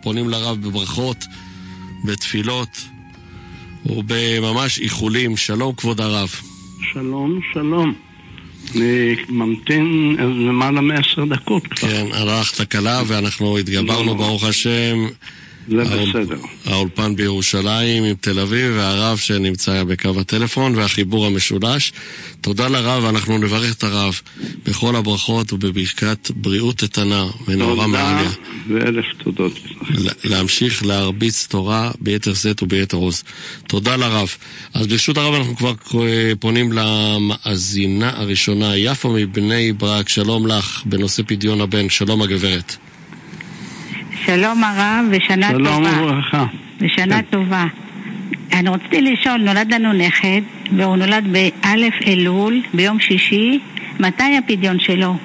פונים לרב בברכות, בתפילות ובממש איחולים. שלום כבוד הרב. שלום, שלום. אני ממתין למעלה מ10 דקות כבר. כן, הלכת תקלה ואנחנו התגברנו ברוך השם. זה בסדר. האולפן בירושלים עם תל אביב והרב שנמצא בקו הטלפון והחיבור המשולש. תודה לרב, אנחנו נברך את הרב בכל הברכות ובברכת בריאות איתנה ונאורה מעליה. ואלף תודות. להמשיך להרביץ תורה ביתר שאת וביתר עוז. תודה לרב. אז ברשות הרב אנחנו כבר פונים למאזינה הראשונה, יפה מבני ברק. שלום לך בנושא פדיון הבן. שלום הגברת. שלום הרב ושנה טובה. שלום וברכה. ושנה טובה. אני רציתי לשאול, נולד לנו נכד, והוא נולד באלף אלול, ביום שישי. מתי הפדיון שלו?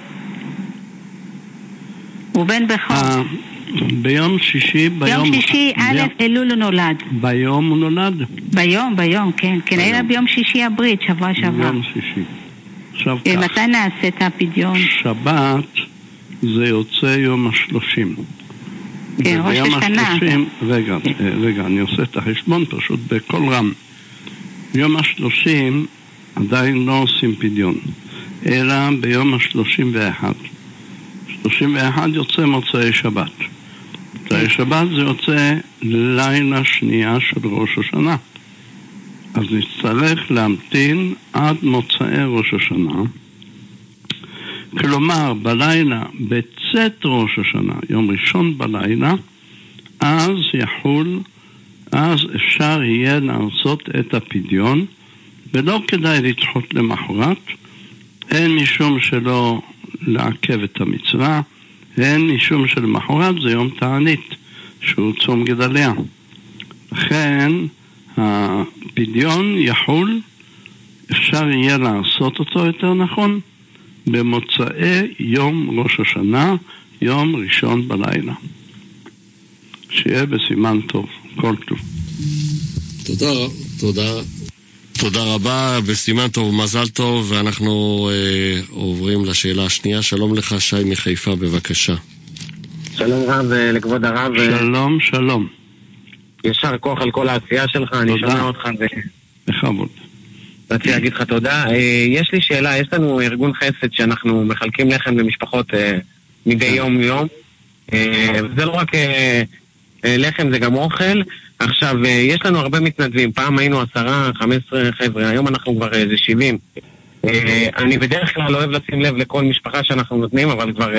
הוא בן בכור. ביום שישי, ביום שישי, אלף אלול הוא נולד. ביום הוא נולד? ביום, כן. כן, היה ביום שישי הברית, שבוע שעבר. ביום שישי. עכשיו כך. מתי נעשה את הפדיון? שבת זה יוצא יום 30. כן, ראש השנה. רגע, אני עושה את החשבון פשוט בכל רם. יום 30 עדיין לא עושים פדיון, אלא ביום 31. 31 יוצא מוצאי שבת. מוצאי שבת זה יוצא לילה שנייה של ראש השנה. אז נצטרך להמתין עד מוצאי ראש השנה. כלומר, בלילה, בצאת ראש השנה, יום ראשון בלילה, אז אפשר יהיה לעשות את הפדיון, ולא כדאי לדחות למחרת, אין משום שלא לעכב את המצווה, אין משום שלמחרת זה יום תענית, שהוא צום גדליה. לכן, הפדיון יחול, אפשר יהיה לעשות אותו יותר נכון, במוצאי יום ראש השנה, יום ראשון בלילה. שיהיה בסימן טוב, כל טוב. תודה רבה, בסימן טוב, מזל טוב, ואנחנו עוברים לשאלה השנייה. שלום לך, שי מחיפה, בבקשה. שלום רב לכבוד הרב. שלום. ישר כוח על כל העשייה שלך, אני שומע אותך. בכבוד. רציתי להגיד לך תודה. יש לי שאלה, יש לנו ארגון חסד שאנחנו מחלקים לחם למשפחות מדי יום. זה לא רק לחם, זה גם אוכל. עכשיו, יש לנו הרבה מתנדבים. פעם היינו 10-15 חבר'ה, היום אנחנו כבר 70. אני בדרך כלל לא אוהב לשים לב לכל משפחה שאנחנו נותנים, אבל כבר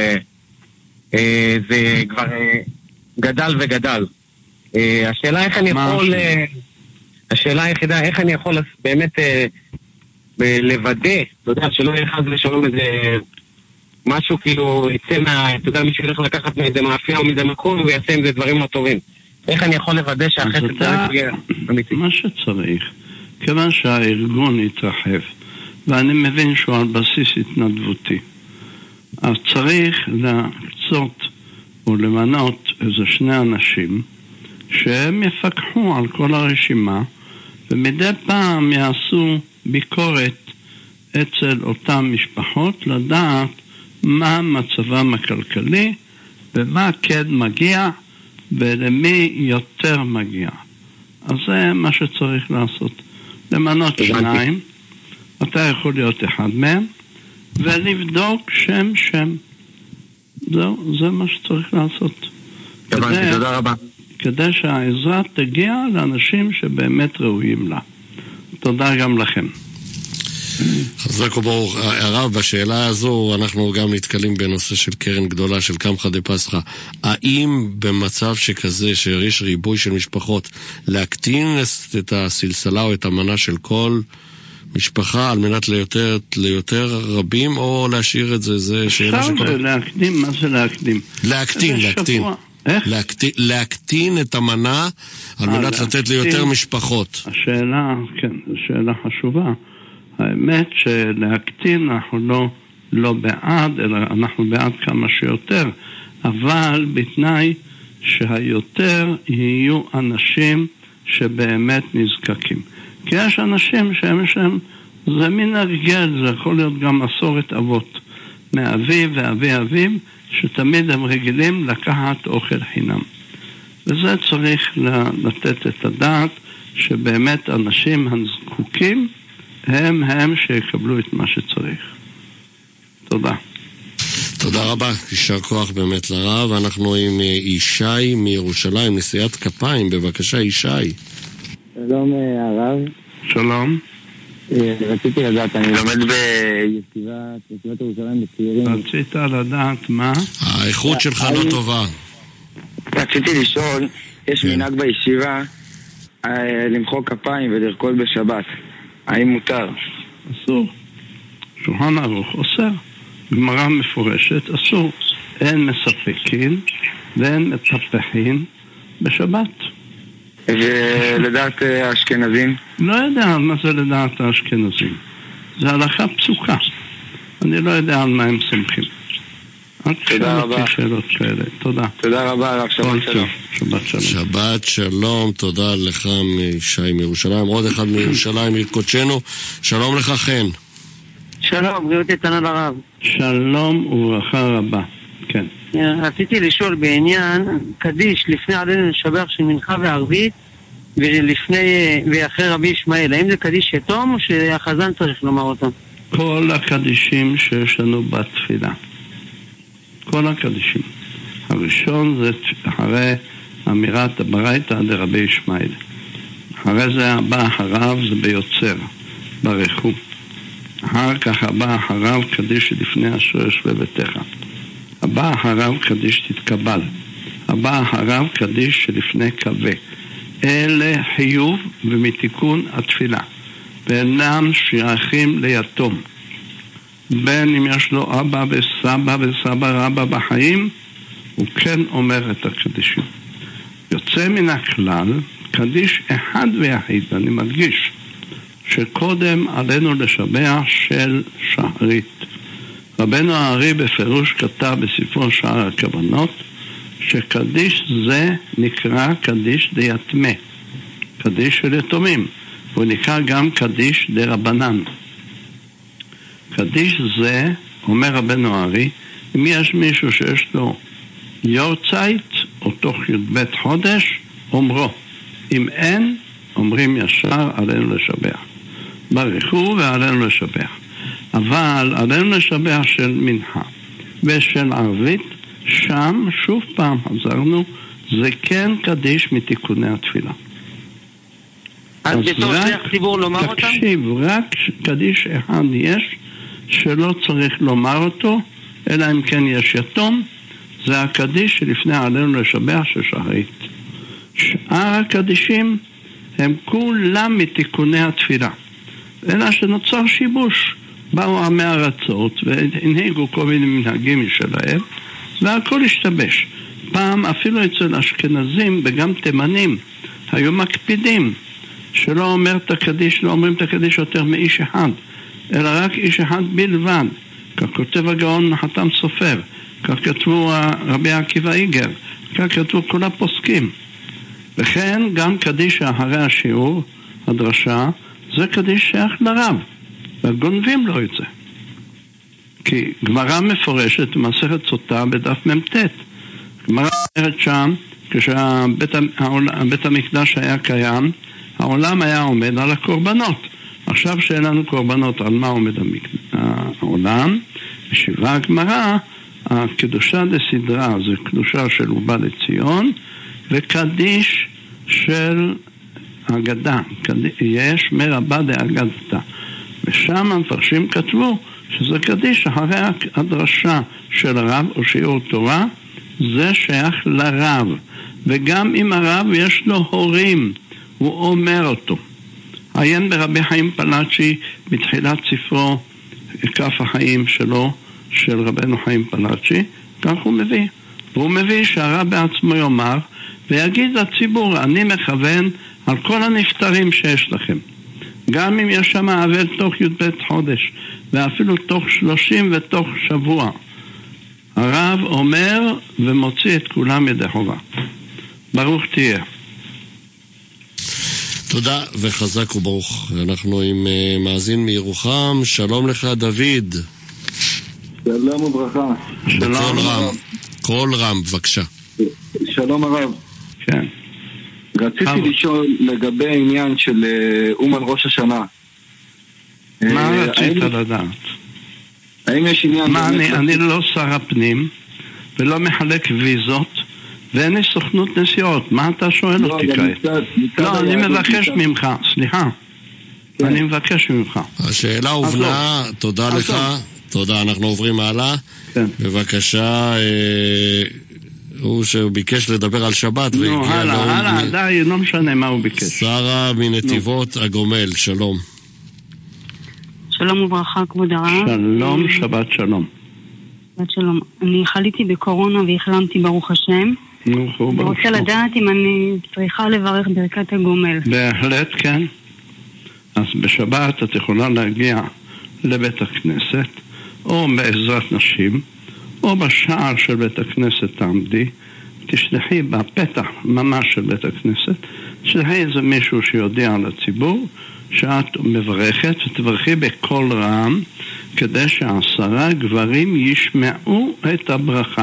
זה כבר גדל וגדל. השאלה איך אני יכול... השאלה היחידה, איך אני יכול באמת לוודא, אתה יודע, שלא יהיה חס ושלום איזה משהו כאילו יצא אתה יודע, מישהו ילך לקחת מאיזה מאפייה או מאיזה מקום ויעשה עם זה דברים לא טובים. איך אני יכול לוודא שהחסד צריך יהיה אמיתי? מה שצריך, כיוון שהארגון יתרחב, ואני מבין שהוא על בסיס התנדבותי, אז צריך להקצות או למנות איזה 2 אנשים שהם יפקחו על כל הרשימה, ומדי פעם יעשו ביקורת אצל אותן משפחות, לדעת מה מצבם הכלכלי, ומה כן מגיע, ולמי יותר מגיע. אז זה מה שצריך לעשות. למנות 2, אתה יכול להיות אחד מהם, ולבדוק שם. זהו, זה מה שצריך לעשות. תודה רבה. כדי שהעזרה תגיע לאנשים שבאמת ראויים לה. תודה גם לכם. חזק וברוך. הרב, בשאלה הזו אנחנו גם נתקלים בנושא של קרן גדולה של קמחא דפסחא. האם במצב שכזה, שיש ריבוי של משפחות, להקטין את הסלסלה או את המנה של כל משפחה על מנת ליותר רבים, או להשאיר את זה? זה שאלה שכל... להקדים, מה זה להקדים? להקטין את המנה על מנת לתת ליותר משפחות. השאלה, כן, זו שאלה חשובה. האמת שלהקטין אנחנו לא בעד, אלא אנחנו בעד כמה שיותר, אבל בתנאי שהיותר יהיו אנשים שבאמת נזקקים. כי יש אנשים שהם זה מין הרגל, זה יכול להיות גם מסורת אבות, מאביו ואבי אביו, שתמיד הם רגילים לקחת אוכל חינם. וזה צריך לתת את הדעת שבאמת אנשים הזקוקים הם שיקבלו את מה שצריך. תודה. תודה רבה, יישר כוח באמת לרב. אנחנו עם ישי מירושלים, נשיאת כפיים, בבקשה ישי. שלום הרב. שלום. רציתי לדעת, אני לומד בישיבת ירושלים בצעירים. רצית לדעת מה? האיכות שלך לא טובה. רציתי לשאול, יש מנהג בישיבה למחוא כפיים ולרקוד בשבת, האם מותר? אסור. שולחן ערוך אוסר. גמרא מפורשת, אסור. אין מספקים ואין מטפחים בשבת. ולדעת האשכנזים? לא יודע מה זה לדעת האשכנזים. זה הלכה פסוקה. אני לא יודע על מה הם סומכים. תודה רבה. שאלות כאלה. תודה. תודה רבה, הרב. שבת שלום. שבת שלום. שבת שלום, תודה לך מישי מירושלים. עוד אחד מירושלים מקודשנו. שלום לך חן. שלום, בריאות איתנה לרב. שלום וברכה רבה. כן. רציתי לשאול בעניין קדיש לפני עלינו לשבח של מנחה וערבית ואחרי רבי ישמעאל. האם זה קדיש יתום או שהחזן צריך לומר אותם? כל הקדישים שיש לנו בתפילה. כל הקדישים. הראשון זה אחרי אמירת הברייתא דרבי ישמעאל. אחרי זה הבא אחריו זה ביוצר, ברכו. אחר כך הבא אחריו קדיש לפני אשר ישווה ביתך. הבא אחריו קדיש תתקבל. הבא אחריו קדיש שלפני קווה. אלה חיוב ומתיקון התפילה. ואינם שייכים ליתום. בין אם יש לו אבא וסבא וסבא רבא בחיים, הוא כן אומר את הקדישים. יוצא מן הכלל, קדיש אחד ויחיד, אני מדגיש, שקודם עלינו לשבח של שערית. רבנו הארי בפירוש כתב בספרו שער הכוונות, שקדיש זה נקרא קדיש דיתמה, קדיש של יתומים, הוא נקרא גם קדיש דרבנן. קדיש זה, אומר רבנו הארי, אם יש מישהו שיש לו יורצייט או תוך י"ב חודש, אומרו. אם אין, אומרים ישר עלינו לשבח. ברכו ועלינו לשבח. אבל עלינו לשבח של מנחה ושל ערבית, שם שוב פעם חזרנו, זה כן קדיש מתיקוני התפילה. אז בתור שליח ציבור לומר אותם? תקשיב, רק קדיש אחד יש שלא צריך לומר אותו, אלא אם כן יש יתום, זה הקדיש שלפני עלינו לשבח של שחרית. שאר הקדישים הם כולם מתיקוני התפילה. אלא שנוצר שיבוש. באו עמי ארצות והנהיגו כל מיני מנהגים משלהם, והכל השתבש. פעם אפילו אצל אשכנזים וגם תימנים היו מקפידים שלא אומר את הקדיש, לא אומרים את הקדיש יותר מאיש אחד, אלא רק איש אחד בלבד. כך כותב הגאון חתם סופר, כך כתבו רבי עקיבא איגר, כך כתבו כל הפוסקים. וכן גם קדיש אחרי השיעור, הדרשה, זה קדיש שייך לרב, והגונבים לו את זה. כי גמרא מפורשת במסכת סוטה בדף מ"ט. גמרא אומרת שם, כשבית המקדש היה קיים, העולם היה עומד על הקורבנות. עכשיו שאין לנו קורבנות, על מה עומד העולם? בשיבה הגמרא, הקדושה דסדרה זה קדושה של ובא לציון, וקדיש של אגדה, יש מרבה דאגדתה. ושם המפרשים כתבו שזה קדיש אחרי הדרשה של הרב או שיעור תורה, זה שייך לרב. וגם אם הרב יש לו הורים, הוא אומר אותו. עיין ברבי חיים פלאצ'י בתחילת ספרו כף החיים שלו, של רבנו חיים פלאצ'י, כך הוא מביא. והוא מביא שהרב בעצמו יאמר, ויגיד לציבור, אני מכוון על כל הנפטרים שיש לכם. גם אם יש שם אבל תוך י"ב חודש, ואפילו תוך 30 ותוך שבוע. הרב אומר ומוציא את כולם ידי חובה. ברוך תהיה. תודה וחזק וברוך. אנחנו עם מאזין מירוחם. שלום לך דוד. שלום וברכה. בקול רם. קול רם, בבקשה. שלום הרב. כן. רציתי לשאול לגבי העניין של אומן ראש השנה. מה רצית לדעת? האם יש עניין... אני לא שר הפנים ולא מחלק ויזות ואין לי סוכנות נסיעות. מה אתה שואל אותי כעת? לא, אני מבקש ממך, סליחה. אני מבקש ממך. השאלה הובנה, תודה לך. תודה, אנחנו עוברים הלאה. בבקשה, הוא שביקש לדבר על שבת והגיע הלאה, די, לא משנה מה הוא ביקש. שרה מנתיבות הגומל, שלום. שלום וברכה, כבוד הרב. שלום, שבת שלום. שבת שלום. אני חליתי בקורונה והחלמתי ברוך השם. אני רוצה לדעת אם אני צריכה לברך ברכת הגומל. בהחלט כן. אז בשבת את יכולה להגיע לבית הכנסת, או בעזרת נשים, או בשער של בית הכנסת תעמדי, תשלחי בפתח ממש של בית הכנסת, תשלחי איזה מישהו שיודיע לציבור שאת מברכת, ותברכי בקול רם, כדי ש10 גברים ישמעו את הברכה.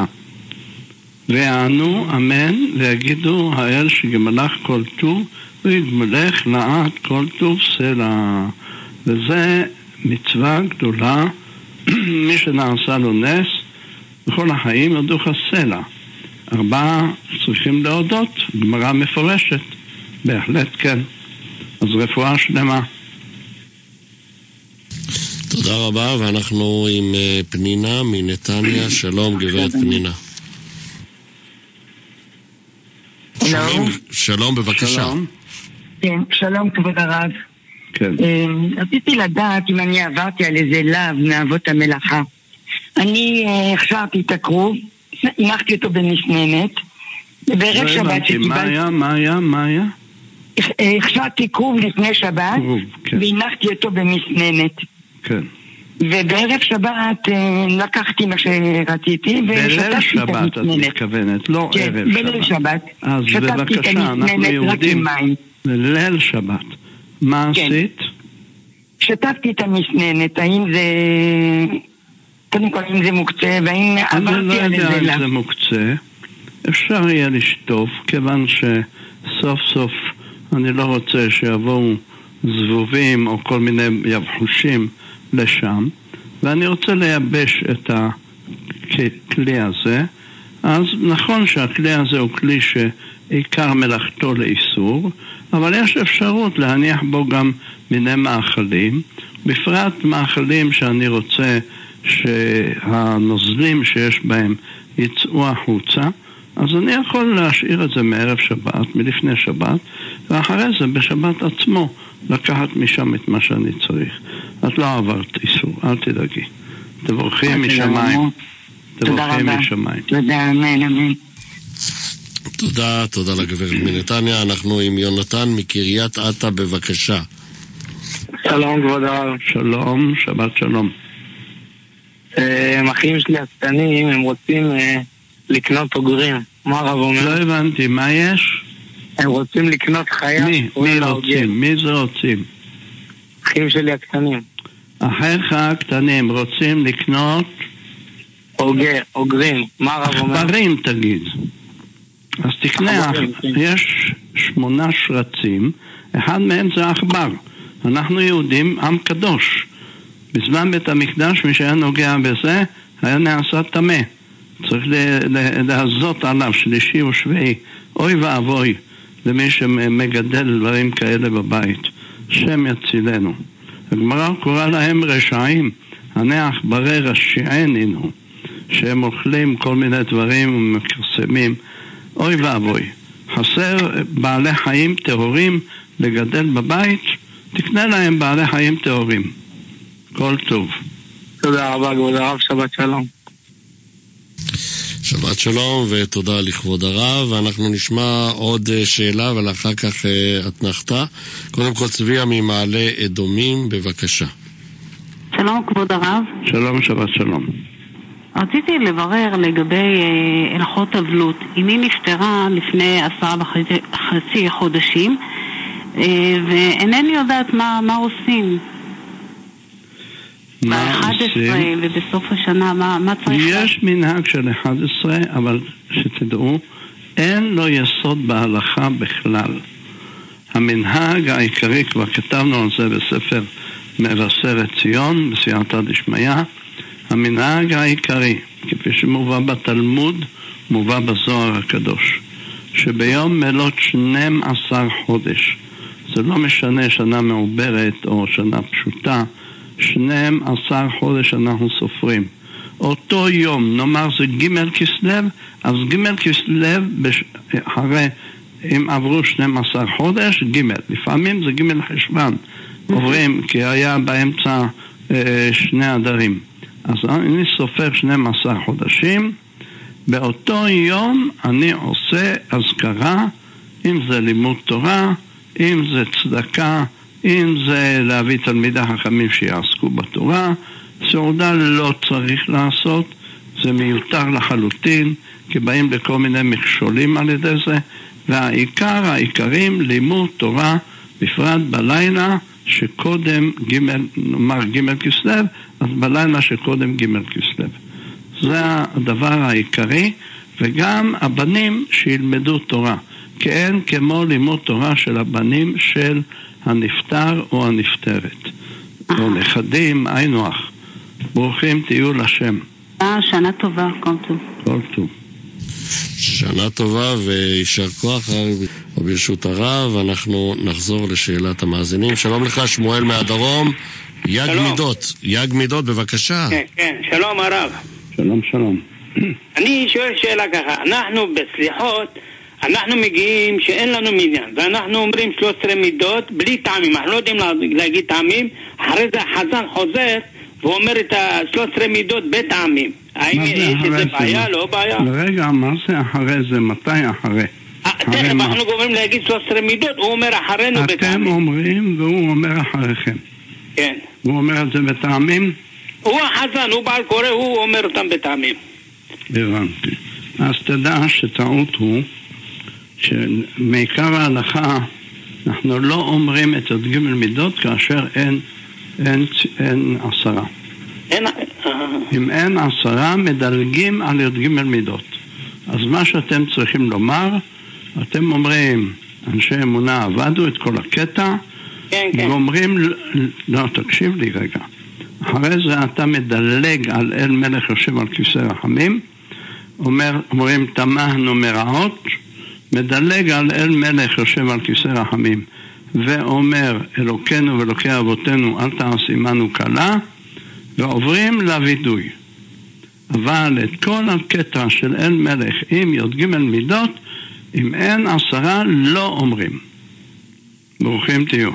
ויענו אמן, ויגידו האל שגמלך כל טוב, ויגמלך לעד כל טוב סלע. וזה מצווה גדולה, מי שנעשה לו נס, בכל החיים ידוך סלע. 4 צריכים להודות, גמרא מפורשת, בהחלט כן. אז רפואה שלמה. תודה רבה, ואנחנו עם פנינה מנתניה. שלום גברת פנינה. שלום, בבקשה. כן, שלום כבוד הרב. כן. רציתי לדעת אם אני עברתי על איזה לאו מאבות המלאכה. אני הכשרתי את הכרוב, הנחתי אותו במסננת, ובערב שבת שקיבלתי... מה היה? הכשרתי כרוב לפני שבת, והנחתי אותו במסננת. כן. ובערב שבת לקחתי מה שרציתי ושתפתי את המסננת. את מתכוונת, לא כן, ערב שבת. בליל שבת. אז בבקשה, אנחנו יהודים ליל שבת. מה כן. עשית? שתפתי את המסננת, האם זה... קודם כל, אם זה מוקצה, והאם עברתי על איזה אני לא יודע לה. אם זה מוקצה. אפשר יהיה לשטוף, כיוון שסוף סוף אני לא רוצה שיבואו זבובים או כל מיני יבחושים לשם, ואני רוצה לייבש את הכלי הזה. אז נכון שהכלי הזה הוא כלי שעיקר מלאכתו לאיסור, אבל יש אפשרות להניח בו גם מיני מאכלים, בפרט מאכלים שאני רוצה שהנוזלים שיש בהם יצאו החוצה. אז אני יכול להשאיר את זה מערב שבת, מלפני שבת, ואחרי זה בשבת עצמו לקחת משם את מה שאני צריך. את לא עברת איסור, אל תדאגי. תבורכים משמיים. תבורכים משמיים. תודה, אמן, אמן. תודה לגברת מנתניה. אנחנו עם יונתן מקריית אתא, בבקשה. שלום כבוד הרב. שלום, שבת שלום. אחים שלי הקטנים, הם רוצים לקנות אוגרים. מה הרב אומר? לא הבנתי, מה יש? הם רוצים לקנות חיה. מי רוצים? מי זה רוצים? אחים שלי הקטנים. אחיך הקטנים רוצים לקנות אוגרים. מה הרב אומר? עכברים תגיד. אז תקנה, יש 8 שרצים, אחד מהם זה עכבר. אנחנו יהודים עם קדוש. בזמן בית המקדש מי שהיה נוגע בזה היה נעשה טמא. צריך להזות עליו שלישי ושביעי. אוי ואבוי למי שמגדל דברים כאלה בבית. שם יצילנו. הגמרא קורא להם רשעים, הנה עכברי רשעינינו, שהם אוכלים כל מיני דברים ומקרסמים. אוי ואבוי. חסר בעלי חיים טהורים לגדל בבית, תקנה להם בעלי חיים טהורים. כל טוב. תודה רבה כבוד הרב, שבת שלום. שבת שלום ותודה לכבוד הרב. ואנחנו נשמע עוד שאלה ולאחר כך אתנחתה. קודם כל צביה ממעלה אדומים, בבקשה. שלום כבוד הרב. שלום, שבת שלום. רציתי לברר לגבי הלכות אבלות. אמי נפטרה לפני 10.5 חודשים ואינני יודעת מה עושים. ב-11 ובסוף השנה, מה צריך? יש מנהג של 11, אבל שתדעו, אין לו יסוד בהלכה בכלל. המנהג העיקרי, כבר כתבנו על זה בספר מבשרת ציון, בסייעתא דשמיא, המנהג העיקרי, כפי שמובא בתלמוד, מובא בזוהר הקדוש, שביום מלאת 12 חודש, זה לא משנה שנה מעוברת או שנה פשוטה, 12 חודש אנחנו סופרים. אותו יום, נאמר זה ג' כסלו, אז ג' כסלו, אחרי, אם עברו 12 חודש, ג', לפעמים זה ג' חשבן, עוברים, כי היה באמצע 2 אדרים. אז אני סופר 12 חודשים, באותו יום אני עושה אזכרה, אם זה לימוד תורה, אם זה צדקה, אם זה להביא תלמידי חכמים שיעסקו בתורה. סעודה לא צריך לעשות, זה מיותר לחלוטין, כי באים בכל מיני מכשולים על ידי זה, העיקרים לימוד תורה, בפרט בלילה שקודם נאמר ג' כסלו, אז בלילה שקודם ג' כסלו. זה הדבר העיקרי, וגם הבנים שילמדו תורה, כי אין כמו לימוד תורה של הבנים של הנפטר או הנפטרת, או נכדים, היינו אח. ברוכים תהיו לשם. שנה טובה, כל טוב. כל טוב. שנה טובה וישר כוח, ברשות הרב. אנחנו נחזור לשאלת המאזינים. שלום לך, שמואל מהדרום. יג מידות. יג מידות, בבקשה. כן, שלום הרב. שלום. אני שואל שאלה ככה, אנחנו בסליחות, אנחנו מגיעים שאין לנו מניין, ואנחנו אומרים 13 מידות בלי טעמים, אנחנו לא יודעים להגיד טעמים, אחרי זה החזן חוזר ואומר את 13 מידות בטעמים. האם יש איזה בעיה, לא בעיה? רגע, מה זה אחרי זה? מתי אחרי? תכף, אנחנו גומרים להגיד 13 מידות, הוא אומר אחרינו בטעמים. אתם אומרים והוא אומר אחריכם. כן. הוא אומר את זה בטעמים? הוא החזן, הוא בעל קורא, הוא אומר אותם בטעמים. הבנתי. אז תדע שטעות הוא שמעיקר ההלכה אנחנו לא אומרים את ג' מידות כאשר אין 10. אם אין 10 מדלגים על ג' מידות. אז מה שאתם צריכים לומר, אתם אומרים אנשי אמונה עבדו את כל הקטע, ואומרים, לא, תקשיב לי רגע, אחרי זה אתה מדלג על אל מלך יושב על כיסא רחמים, אומרים תמהנו מרעות, מדלג על אל מלך יושב על כיסא רחמים ואומר אלוקינו ואלוקי אבותינו אל תעש עמנו קלה, ועוברים לוידוי. אבל את כל הקטע של אל מלך עם י"ג מידות, אם אין 10 לא אומרים. ברוכים תהיו.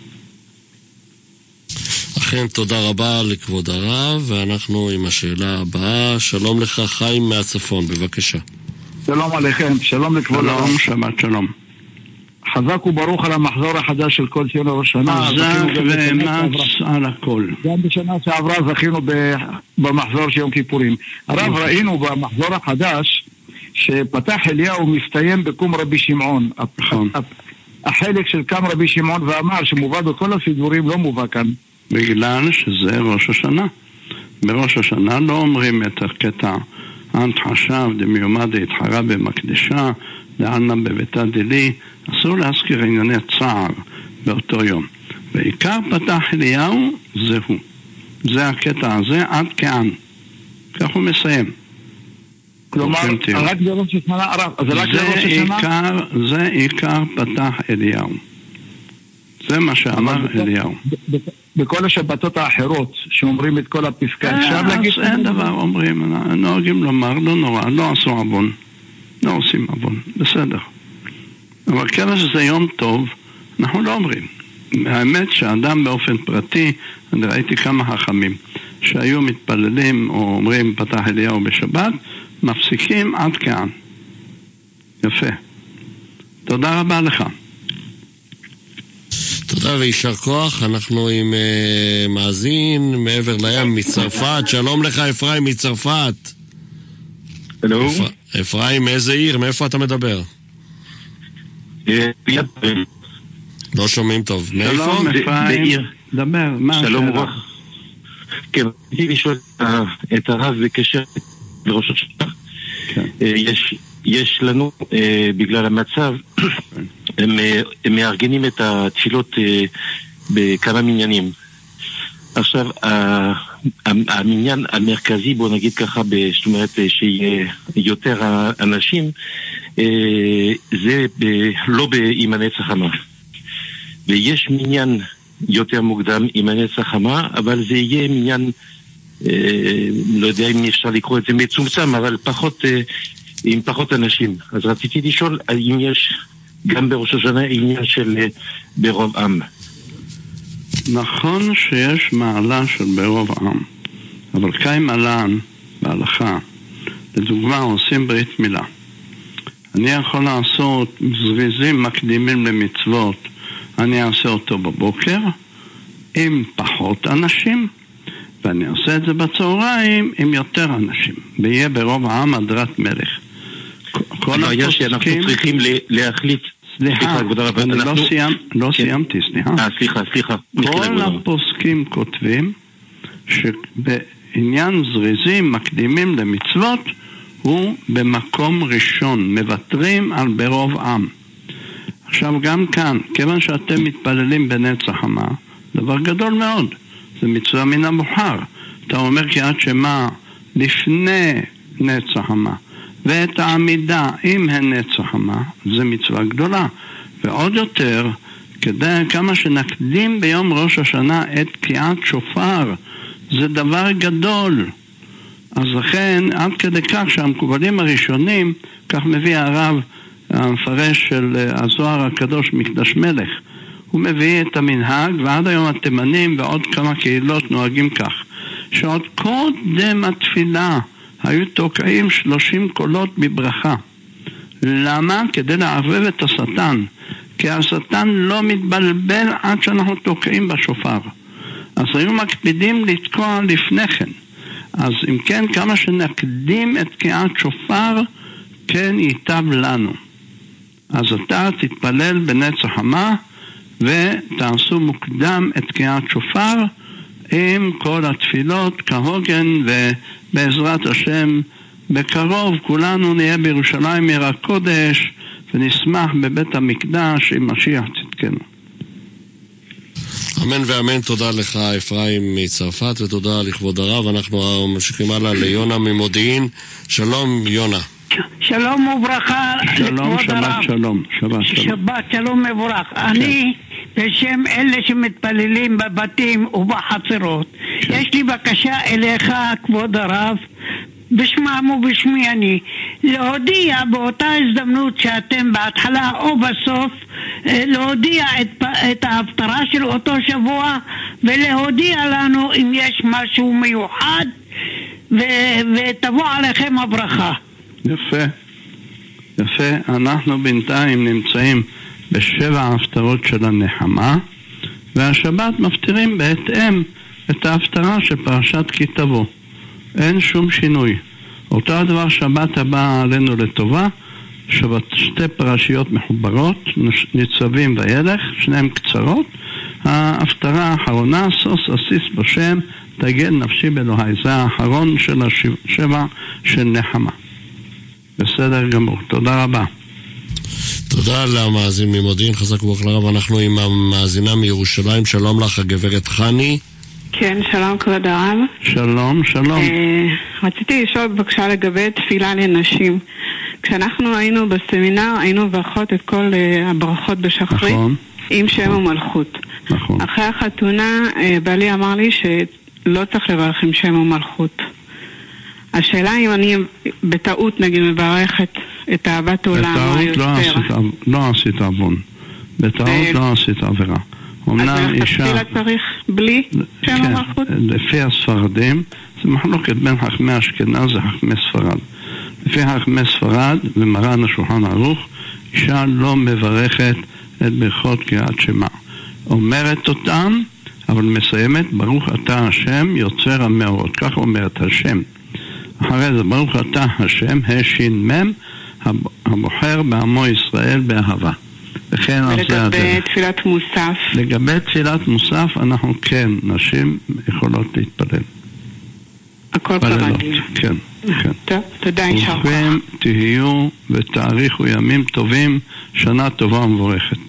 אכן, תודה רבה לכבוד הרב, ואנחנו עם השאלה הבאה. שלום לך, חיים מהצפון, בבקשה. שלום עליכם, שלום לכבוד הרב. שבת שלום. חזק וברוך על המחזור החדש של כל ציון ראש השנה. חזק ואמץ על הכל. גם בשנה שעברה זכינו במחזור של יום כיפורים. הרב, ראינו במחזור החדש שפתח אליהו מסתיים בקום רבי שמעון. החלק של קם רבי שמעון ואמר שמובא בכל הסידורים לא מובא כאן. בגלל שזה ראש השנה. בראש השנה לא אומרים את הקטע אנט חשב דמיומד התחרה במקדשה לעלמא בביתה דלי. אסור להזכיר ענייני צער באותו יום. ועיקר פתח אליהו זהו. זה הקטע הזה עד כאן. כך הוא מסיים. כלומר, רק בראש השנה הרב. זה עיקר פתח אליהו. זה מה שאמר אליהו. בכל השבתות האחרות שאומרים את כל הפסקה, אפשר להגיד? אין דבר אומרים, נוהגים לומר, לא נורא, לא עשו עוון. לא עושים עוון, בסדר. אבל כיוון שזה יום טוב, אנחנו לא אומרים. האמת שאדם באופן פרטי, אני ראיתי כמה חכמים שהיו מתפללים או אומרים פתח אליהו בשבת, מפסיקים עד כאן. יפה. תודה רבה לך. תודה וישר כוח. אנחנו עם מאזין מעבר לים מצרפת. שלום לך אפרים מצרפת. שלום. אפרים, מאיזה עיר? מאיפה אתה מדבר? לא שומעים טוב. מאיפה? שלום אפרים. דבר, מה? שלום רוח. כן, רציתי לשאול את הרב בקשר לראש השנה. יש לנו, בגלל המצב, הם מארגנים את התפילות בכמה מניינים. עכשיו, המניין המרכזי, בוא נגיד ככה, זאת אומרת שיהיה יותר אנשים, זה לא עם הנץ החמה. ויש מניין יותר מוקדם עם הנץ החמה, אבל זה יהיה מניין, לא יודע אם אפשר לקרוא את זה מצומצם, אבל עם פחות אנשים. אז רציתי לשאול האם יש גם בראש השנה עניין של ברוב עם. נכון שיש מעלה של ברוב עם, אבל קיים עלן בהלכה. לדוגמה, עושים ברית מילה. אני יכול לעשות זריזים מקדימים למצוות, אני אעשה אותו בבוקר עם פחות אנשים, ואני אעשה את זה בצהריים עם יותר אנשים, ויהיה ברוב העם הדרת מלך. הבעיה שאנחנו צריכים להחליט. סליחה, אני לא סיימתי, סליחה. כל הפוסקים כותבים שבעניין זריזים מקדימים למצוות הוא במקום ראשון, מבטרים על ברוב עם. עכשיו גם כאן, כיוון שאתם מתפללים בנץ החמה, דבר גדול מאוד, זה מצווה מן המוחר. אתה אומר קריאת שמע לפני נץ החמה, ואת העמידה עם הנץ החמה, זה מצווה גדולה. ועוד יותר, כדי כמה שנקדים ביום ראש השנה את תקיעת שופר, זה דבר גדול. אז לכן, עד כדי כך שהמקובלים הראשונים, כך מביא הרב המפרש של הזוהר הקדוש מקדש מלך, הוא מביא את המנהג, ועד היום התימנים ועוד כמה קהילות נוהגים כך, שעוד קודם התפילה היו תוקעים 30 קולות בברכה. למה? כדי לערבב את השטן, כי השטן לא מתבלבל עד שאנחנו תוקעים בשופר. אז היו מקפידים לתקוע לפני כן. אז אם כן, כמה שנקדים את תקיעת שופר, כן ייטב לנו. אז אתה תתפלל בנץ החמה ותעשו מוקדם את תקיעת שופר עם כל התפילות כהוגן, ובעזרת השם בקרוב כולנו נהיה בירושלים עיר הקודש ונשמח בבית המקדש עם משיח צדקנו. אמן ואמן. תודה לך אפרים מצרפת ותודה לכבוד הרב. אנחנו ממשיכים הלאה ליונה ממודיעין. שלום יונה. שלום וברכה. שלום, שבת שלום. שבת שלום מבורך. אני בשם אלה שמתפללים בבתים ובחצרות, יש לי בקשה אליך כבוד הרב, בשמם ובשמי אני, להודיע באותה הזדמנות שאתם בהתחלה או בסוף, להודיע את ההפטרה של אותו שבוע, ולהודיע לנו אם יש משהו מיוחד, ותבוא עליכם הברכה. יפה. אנחנו בינתיים נמצאים בשבע ההפטרות של הנחמה, והשבת מפטירים בהתאם את ההפטרה של פרשת כי תבוא. אין שום שינוי. אותו הדבר שבת הבאה עלינו לטובה, שבת שתי פרשיות מחוברות, ניצבים וילך, שניהם קצרות. ההפטרה האחרונה, סוס אסיס בשם, תגן נפשי באלוהי. זה האחרון של השבע של נחמה. בסדר גמור, תודה רבה. תודה למאזין ממודיעין, חזק וברוך לרב. אנחנו עם המאזינה מירושלים. שלום לך הגברת חני. כן, שלום כבוד הרב. שלום. רציתי לשאול בבקשה לגבי תפילה לנשים. כשאנחנו היינו בסמינר, היינו מברכות את כל הברכות בשחרית, נכון. עם שם ומלכות. נכון. אחרי החתונה, בעלי אמר לי שלא צריך לברך עם שם ומלכות. השאלה אם אני בטעות נגיד מברכת את אהבת עולם או יותר. לא עשית עוון. בטעות לא עשית עבירה. אז תפילה צריך בלי שם ומלכות? לפי הספרדים, זה מחלוקת בין חכמי אשכנז וחכמי ספרד. לפי חכמי ספרד ומרן השולחן ערוך, אישה לא מברכת את ברכות קריאת שמע. אומרת אותם, אבל מסיימת ברוך אתה השם יוצר המאורות. כך אומרת השם. אחרי זה ברוך אתה השם הש"מ הבוחר בעמו ישראל באהבה. ולגבי תפילת מוסף? לגבי תפילת מוסף אנחנו כן, נשים יכולות להתפלל. הכל כרגיל. כן. טוב, תודה, יישר כוח. תהיו ותאריכו ימים טובים, שנה טובה ומבורכת.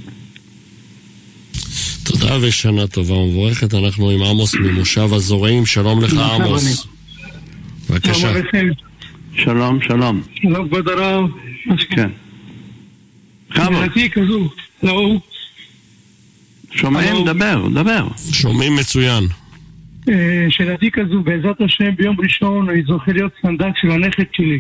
תודה ושנה טובה ומבורכת. אנחנו עם עמוס ממושב הזורעים. שלום לך עמוס. בבקשה. שלום, שלום. שלום כבוד הרב. כן. שאלתי כזו, לא. שומעים? דבר. שומעים מצוין. שאלתי כזו, בעזרת השם ביום ראשון אני זוכה להיות סנדק של הנכד שלי.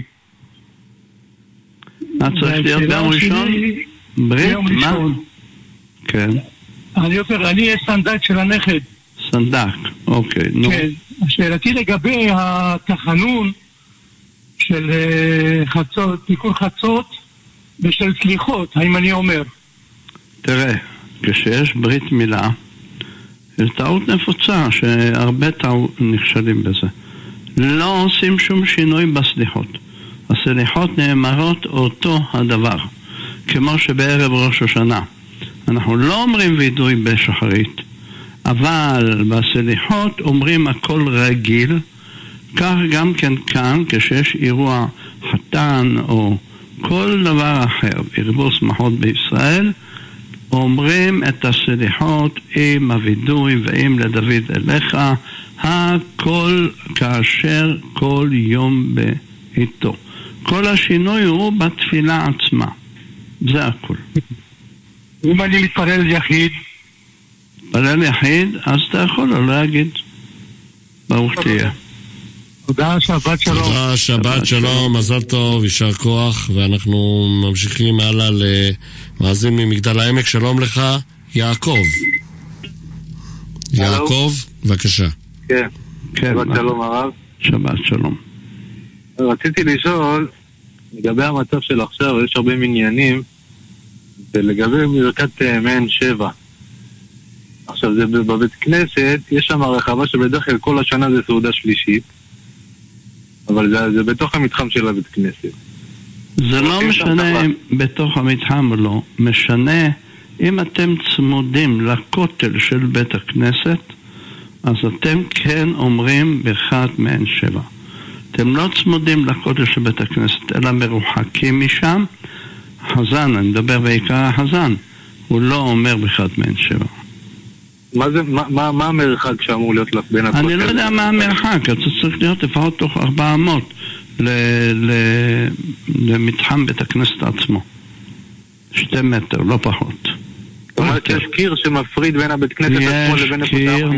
מה צריך להיות ביום ראשון? ביום ראשון. כן. אני אהיה סנדק של הנכד. סנדק, אוקיי, נו. כן. השאלתי לגבי התחנון של חצות, תיקון חצות ושל סליחות, האם אני אומר? תראה, כשיש ברית מילה, זו טעות נפוצה שהרבה נכשלים בזה. לא עושים שום שינוי בסליחות. הסליחות נאמרות אותו הדבר, כמו שבערב ראש השנה. אנחנו לא אומרים וידוי בשחרית, אבל בסליחות אומרים הכל רגיל. כך גם כן כאן, כשיש אירוע חתן או כל דבר אחר, ערבו שמחות בישראל, אומרים את הסליחות עם הוידוי ועם לדוד אליך, הכל כאשר כל יום בעיתו. כל השינוי הוא בתפילה עצמה. זה הכל. אם אני מתפלל יחיד? מתפלל יחיד, אז אתה יכול לא להגיד. ברוך תהיה. תודה, שבת שלום. תודה, שבת שלום, מזל טוב, יישר כוח, ואנחנו ממשיכים הלאה למאזין ממגדל העמק. שלום לך, יעקב. יעקב, בבקשה. כן, שבת שלום הרב. שבת שלום. רציתי לשאול, לגבי המצב של עכשיו, יש הרבה מניינים, ולגבי ברכת מעין 7. עכשיו, זה בבית כנסת, יש שם רחבה שבדרך כלל כל השנה זה סעודה שלישית, אבל זה בתוך המתחם של הבית כנסת. זה לא משנה אם בתוך המתחם או לא, משנה אם אתם צמודים לכותל של בית הכנסת, אז אתם כן אומרים ברכת מעין 7. אתם לא צמודים לכותל של בית הכנסת, אלא מרוחקים משם. חזן, אני מדבר בעיקר החזן, הוא לא אומר ברכת מעין 7. מה המרחק שאמור להיות לך בין הכותל? אני לא יודע מה המרחק, אתה צריך להיות לפחות תוך 400 למתחם בית הכנסת עצמו. 2 מטר, לא פחות. זאת אומרת, יש קיר שמפריד בין הבית כנסת עצמו לבין יש קיר,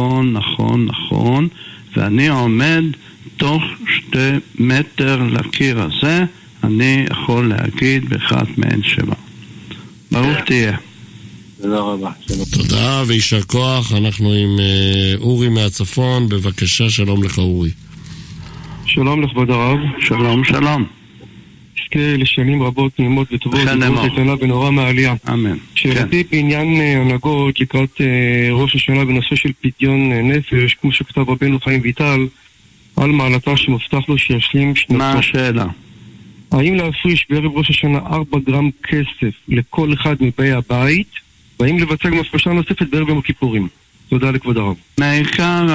נכון, ואני עומד תוך 2 מטר לקיר הזה, אני יכול להגיד ברכת מעין 7. ברוך תהיה. תודה רבה. תודה ויישר כוח. אנחנו עם אורי מהצפון. בבקשה, שלום לך אורי. שלום לכבוד הרב. שלום. שתי לשנים רבות נעימות וטובות ובריאות איתנה ונורא מעלייה. אמן. שאלתי בעניין הנהגות לקראת ראש השנה בנושא של פדיון נפש, כמו שכתב רבנו חיים ויטל, על מעלתה שמובטח לו שישלים שנתו. מה השאלה? האם להפריש בערב ראש השנה 4 גרם כסף לכל אחד מבאי הבית, והאם לבצע גם הפרשה נוספת בערב יום הכיפורים? תודה לכבוד הרב. מעיקר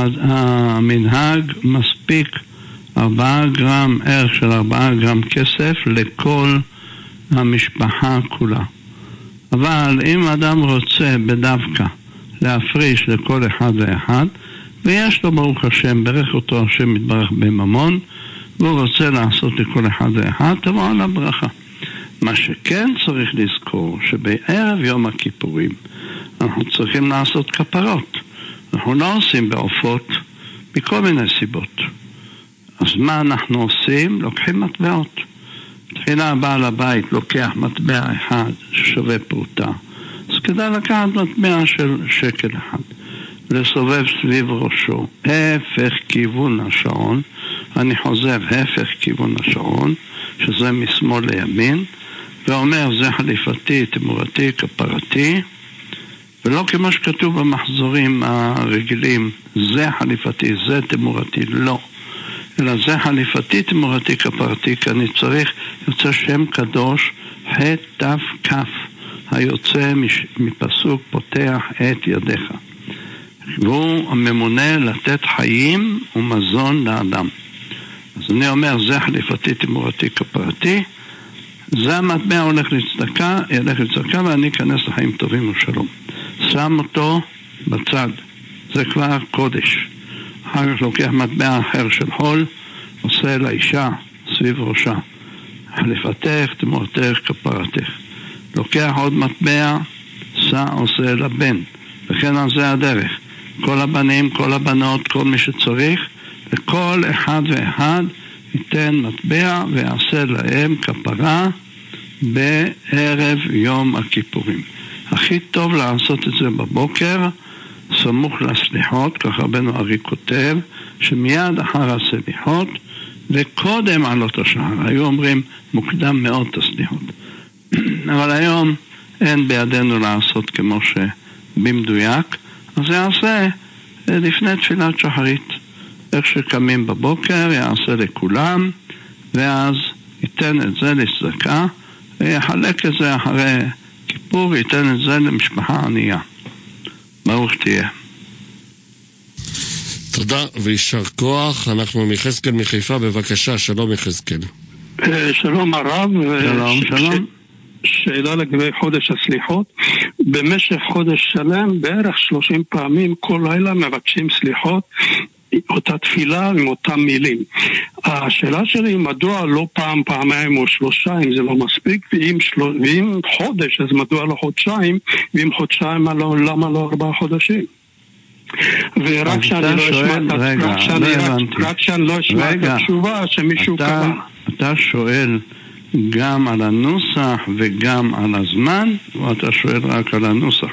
המנהג מספיק 4 גרם, ערך של 4 גרם כסף לכל המשפחה כולה. אבל אם אדם רוצה בדווקא להפריש לכל אחד ואחד, ויש לו ברוך השם, ברך אותו השם מתברך בממון, והוא רוצה לעשות לכל אחד ואחד, תבוא על הברכה. מה שכן צריך לזכור, שבערב יום הכיפורים אנחנו צריכים לעשות כפרות. אנחנו לא עושים בעופות מכל מיני סיבות. אז מה אנחנו עושים? לוקחים מטבעות. תחילה בעל הבית לוקח מטבע אחד ששווה פרוטה. אז כדאי לקחת מטבע של שקל אחד. לסובב סביב ראשו, הפך כיוון השעון, אני חוזר הפך כיוון השעון, שזה משמאל לימין, ואומר זה חליפתי, תמורתי, כפרתי, ולא כמו שכתוב במחזורים הרגילים, זה חליפתי, זה תמורתי, לא. אלא זה חליפתי, תמורתי, כפרתי, כי אני צריך, יוצא שם קדוש, ח' היוצא מפסוק פותח את ידיך. והוא הממונה לתת חיים ומזון לאדם. אז אני אומר, זה חליפתי, תמורתי, כפרתי, זה המטבע הולך לצדקה, ילך לצדקה ואני אכנס לחיים טובים ושלום. שם אותו בצד, זה כבר קודש. אחר כך לוקח מטבע אחר של חול, עושה לאישה סביב ראשה, חליפתך, תמורתך, כפרתך. לוקח עוד מטבע, עושה לבן, וכן על זה הדרך. כל הבנים, כל הבנות, כל מי שצריך, וכל אחד ואחד ייתן מטבע ויעשה להם כפרה בערב יום הכיפורים. הכי טוב לעשות את זה בבוקר, סמוך לסליחות, כך רבנו ארי כותב, שמיד אחר הסליחות וקודם עלות השחר. היו אומרים מוקדם מאוד את הסליחות. אבל היום אין בידינו לעשות כמו שבמדויק, אז יעשה לפני תפילת שחרית. איך שקמים בבוקר יעשה לכולם, ואז ייתן את זה לצדקה, ויחלק את זה אחרי כיפור, ייתן את זה למשפחה ענייה. ברוך תהיה. תודה וישר כוח. אנחנו מחזקאל מחיפה, בבקשה. שלום מחזקאל. שלום הרב. שלום. שאלה לגבי חודש הסליחות. במשך חודש שלם בערך 30 פעמים כל לילה מבקשים סליחות, אותה תפילה עם אותם מילים. השאלה שלי, מדוע לא פעם, פעמיים או שלושה, אם זה לא מספיק, ואם חודש, אז מדוע לא חודשיים, ואם חודשיים, למה לא 4 חודשים? ורק שאני לא אשמע את התשובה שמישהו קבע. אתה שואל גם על הנוסח וגם על הזמן, או אתה שואל רק על הנוסח?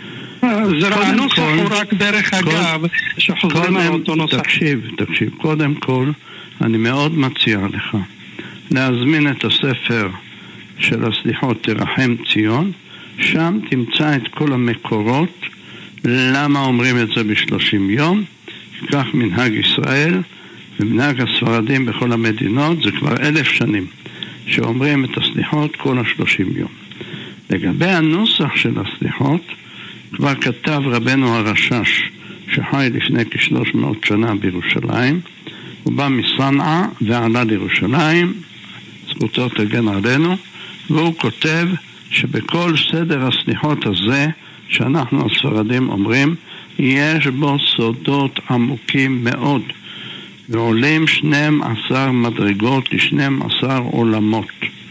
הנוסח הוא רק דרך אגב שחוזרים על אותו נוסח. תקשיב, קודם כל אני מאוד מציע לך להזמין את הספר של הסליחות תרחם ציון, שם תמצא את כל המקורות למה אומרים את זה ב30 יום. כך מנהג ישראל ומנהג הספרדים בכל המדינות, זה כבר 1000 שנים שאומרים את הסליחות כל 30 יום. לגבי הנוסח של הסליחות, כבר כתב רבנו הרשש שחי לפני כ300 שנה בירושלים. הוא בא מסנעה ועלה לירושלים, זכותו תגן עלינו, והוא כותב שבכל סדר הסליחות הזה שאנחנו הספרדים אומרים, יש בו סודות עמוקים מאוד, ועולים 12 מדרגות ל12 עולמות.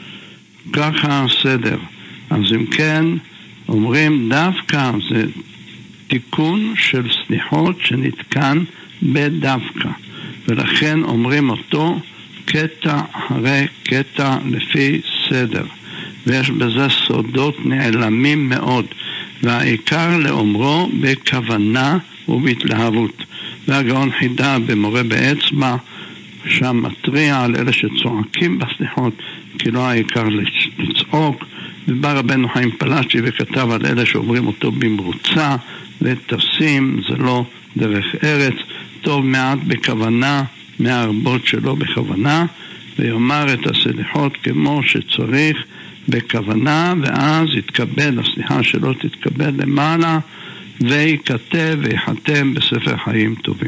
ככה הסדר. אז אם כן אומרים דווקא זה תיקון של סליחות שנתקן בדווקא, ולכן אומרים אותו קטע אחרי קטע לפי סדר, ויש בזה סודות נעלמים מאוד, והעיקר לאומרו בכוונה ובהתלהבות. והגאון חידה במורה באצבע שם מטריע על אלה שצועקים בסליחות, כי לא העיקר לצעוק. ובא רבנו חיים פלאצ'י וכתב על אלה שעוברים אותו במרוצה ותפסים, זה לא דרך ארץ, טוב מעט בכוונה מהרבות שלא בכוונה, ויאמר את הסליחות כמו שצריך בכוונה, ואז יתקבל הסליחה שלא תתקבל למעלה, וייכתב ויחתם בספר חיים טובים.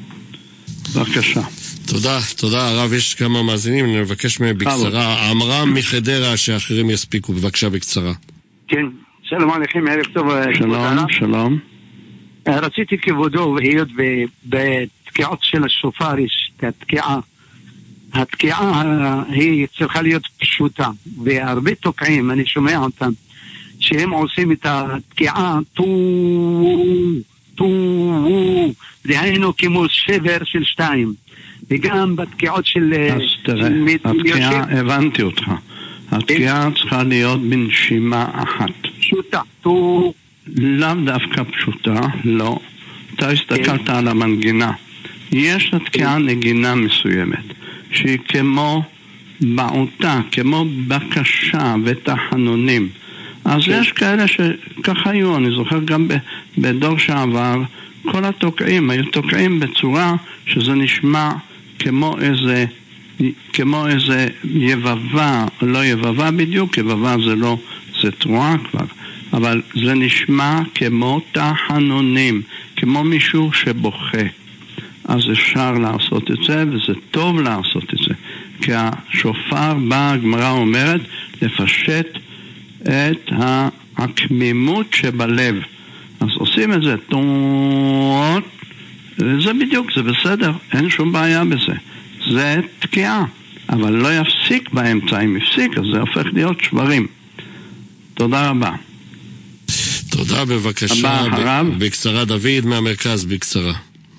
בבקשה. תודה הרב. יש כמה מאזינים, אני מבקש מהם בקצרה. עמרם מחדרה, שאחרים יספיקו, בבקשה בקצרה. כן, שלום עליכם, ערב טוב. שלום. רציתי כבודו, היות בתקיעות של השופר יש התקיעה היא צריכה להיות פשוטה, והרבה תוקעים, אני שומע אותם, שהם עושים את התקיעה דהיינו כמו שבר של 2, וגם בתקיעות של... אז תראה, התקיעה, הבנתי אותך. התקיעה צריכה להיות בנשימה אחת. פשוטה. לאו דווקא פשוטה, לא. אתה הסתכלת על המנגינה. יש לתקיעה נגינה מסוימת, שהיא כמו בעותה, כמו בקשה ותחנונים. אז יש כאלה שככה היו, אני זוכר גם בדור שעבר, כל התוקעים היו תוקעים בצורה שזה נשמע כמו איזה יבבה, לא יבבה בדיוק, יבבה זה לא, זה תרועה כבר, אבל זה נשמע כמו תחנונים, כמו מישהו שבוכה. אז אפשר לעשות את זה, וזה טוב לעשות את זה. כי השופר באה, הגמרא אומרת, לפשט את העקמימות שבלב. אז עושים את זה תות, וזה בדיוק, זה בסדר, אין שום בעיה בזה. זה תקיעה, אבל לא יפסיק באמצע. אם יפסיק, אז זה הופך להיות שברים. תודה רבה. תודה, בבקשה. בקצרה, דוד מהמרכז, בקצרה.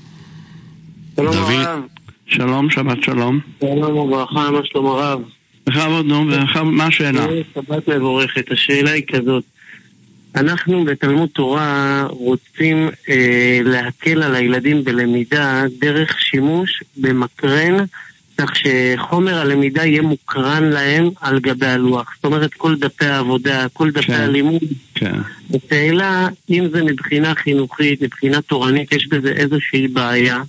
שלום הרב. שלום, שבת שלום. שלום וברכה, מה שלום הרב? בכבוד, נו, מה השאלה? שבת מבורכת. השאלה היא כזאת. אנחנו בתלמוד תורה רוצים להקל על הילדים בלמידה דרך שימוש במקרן, כך שחומר הלמידה יהיה מוקרן להם על גבי הלוח. זאת אומרת, כל דפי העבודה, כל דפי הלימוד. השאלה, אם זה מבחינה חינוכית, מבחינה תורנית, יש בזה איזושהי בעיה?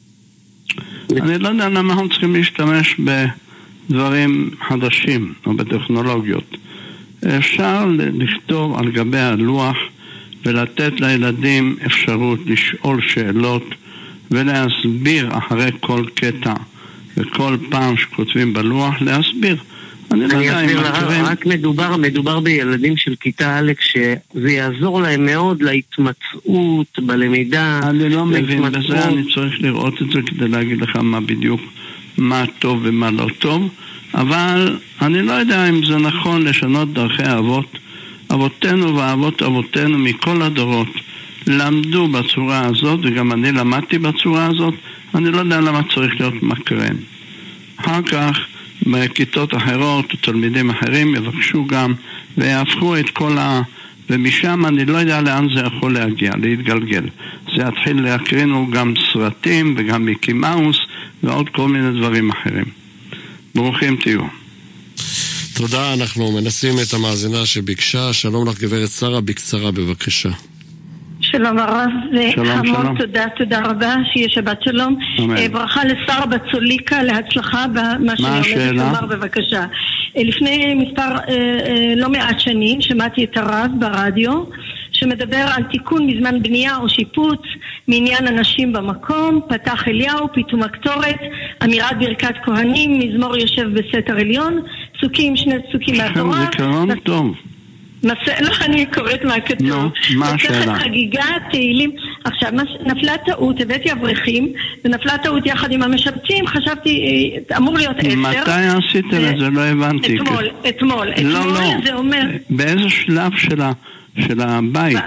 אני לא יודע למה אנחנו צריכים להשתמש בדברים חדשים או בטכנולוגיות. אפשר לכתוב על גבי הלוח ולתת לילדים אפשרות לשאול שאלות ולהסביר אחרי כל קטע וכל פעם שכותבים בלוח להסביר. אני אסביר לך, רק מדובר בילדים של כיתה א' שזה יעזור להם מאוד להתמצאות בלמידה. אני לא מבין בזה, אני צריך לראות את זה כדי להגיד לך מה בדיוק, מה טוב ומה לא טוב, אבל אני לא יודע אם זה נכון לשנות דרכי אבות. אבותינו ואבות אבותינו מכל הדורות למדו בצורה הזאת, וגם אני למדתי בצורה הזאת. אני לא יודע למה צריך להיות מקרן. אחר כך בכיתות אחרות, תלמידים אחרים יבקשו גם ויהפכו את כל ומשם אני לא יודע לאן זה יכול להגיע, להתגלגל. זה יתחיל להקרינו גם סרטים וגם מיקי מאוס ועוד כל מיני דברים אחרים. ברוכים תהיו. תודה, אנחנו מנסים את המאזינה שביקשה. שלום לך גברת שרה, בקצרה בבקשה. שלום הרב, והמון תודה רבה, שיהיה שבת שלום. ברכה לשר בצוליקה, להצלחה במה שאני עומדת לומר בבקשה. לפני לא מעט שנים שמעתי את הרב ברדיו שמדבר על תיקון מזמן בנייה או שיפוץ מעניין אנשים במקום, פתח אליהו, פתאום הקטורת, אמירת ברכת כהנים, מזמור יושב בסתר עליון, פסוקים, שני פסוקים מהתורה. זה קרון טוב. לא, אני קוראת מהכתוב. מה השאלה? חגיגה, תהילים. עכשיו, נפלה טעות, הבאתי אברכים, ונפלה טעות יחד עם המשבצים, חשבתי, אמור להיות 10. מתי עשיתם את זה? לא הבנתי. אתמול. זה אומר... באיזה שלב של הבית?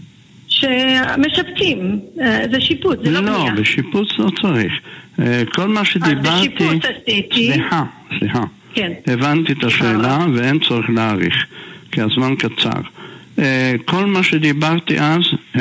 שמשבצים, זה שיפוץ, זה לא בנייה. לא, בשיפוץ לא צריך. כל מה שדיברתי... בשיפוץ עשיתי... סליחה. הבנתי את השאלה ואין צורך להאריך. כי הזמן קצר. כל מה שדיברתי אז,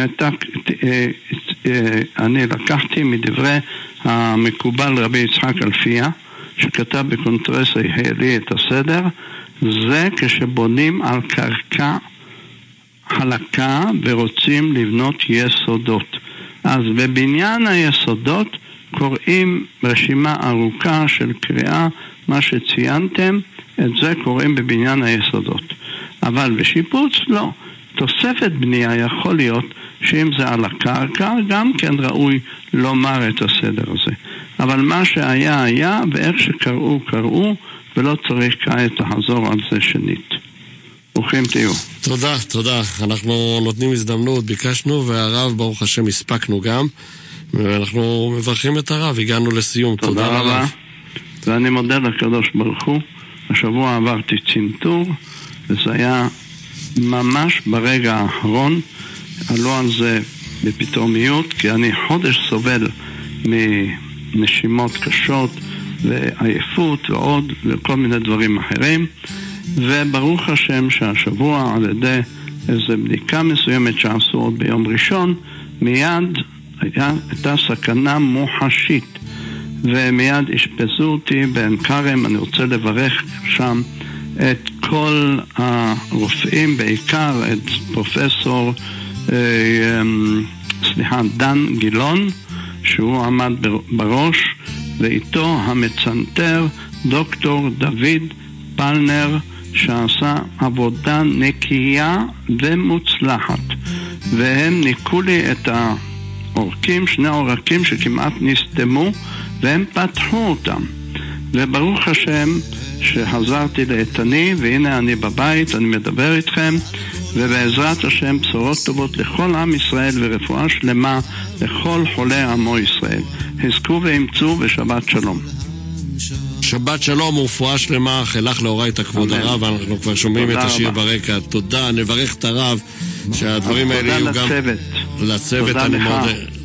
אני לקחתי מדברי המקובל רבי יצחק אלפיה, שכתב בקונטרס היהלי את הסדר, זה כשבונים על קרקע חלקה ורוצים לבנות יסודות. אז בבניין היסודות קוראים רשימה ארוכה של קריאה, מה שציינתם, את זה קוראים בבניין היסודות. אבל בשיפוץ לא. תוספת בנייה יכול להיות שאם זה על הקרקע גם כן ראוי לומר את הסדר הזה. אבל מה שהיה היה ואיך שקראו ולא צריך כעת לחזור על זה שנית. ברוכים תהיו. תודה. אנחנו נותנים הזדמנות, ביקשנו והרב ברוך השם הספקנו גם, ואנחנו מברכים את הרב, הגענו לסיום. תודה רבה. ואני מודה לקדוש ברוך הוא. השבוע עברתי צנתור וזה היה ממש ברגע האחרון. עלו על זה בפתאומיות כי אני חודש סובל מנשימות קשות ועייפות ועוד וכל מיני דברים אחרים, וברוך השם שהשבוע על ידי איזו בדיקה מסוימת שעשו עוד ביום ראשון מיד הייתה סכנה מוחשית ומיד השפזו אותי בעין כרם. אני רוצה לברך שם את כל הרופאים, בעיקר את פרופסור דן גילון שהוא עמד בראש, ואיתו המצנתר דוקטור דוד פלנר שעשה עבודה נקייה ומוצלחת, והם ניקו לי את העורקים, שני עורקים שכמעט נסתמו, והם פתחו אותם. וברוך השם שחזרתי לאיתני, והנה אני בבית, אני מדבר איתכם, ובעזרת השם בשורות טובות לכל עם ישראל ורפואה שלמה לכל חולי עמו ישראל. חזקו ואמצו ושבת שלום. שבת שלום ורפואה שלמה, חילך לאורייתא כבוד הרב, אנחנו כבר שומעים את השיר ברקע. תודה, נברך את הרב שהדברים האלה יהיו גם לצוות. אני מאוד